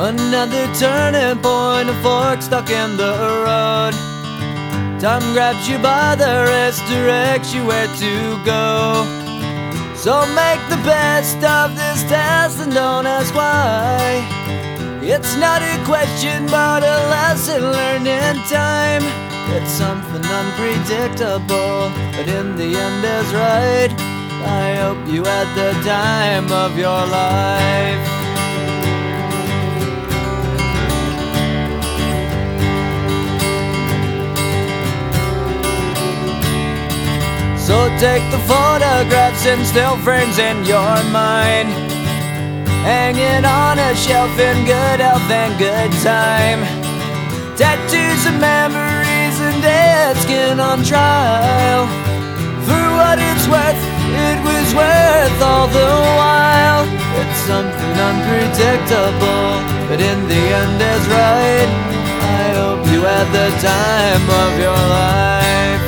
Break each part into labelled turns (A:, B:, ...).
A: Another turning point, a fork stuck in the road. Time grabs you by the wrist, directs you where to go. So make the best of this test and don't ask why. It's not a question but a lesson learned in time. It's something unpredictable, but in the end is right. I hope you had the time of your life. So take the photographs and still frames in your mind, hanging on a shelf in good health and good time. Tattoos of memories and dead skin on trial. For what it's worth, it was worth all the while. It's something unpredictable, but in the end is right. I hope you had the time of your life.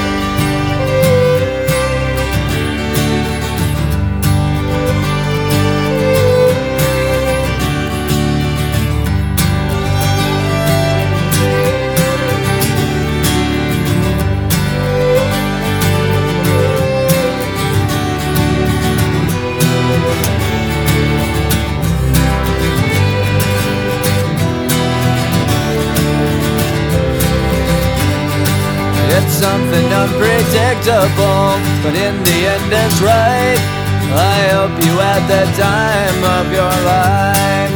A: It's something unpredictable, but in the end it's right. I hope you had the time of your life.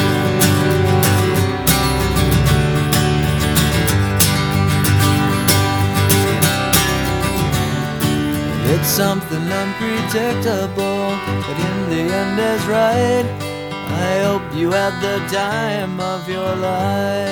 A: It's something unpredictable, but in the end is right. I hope you had the time of your life.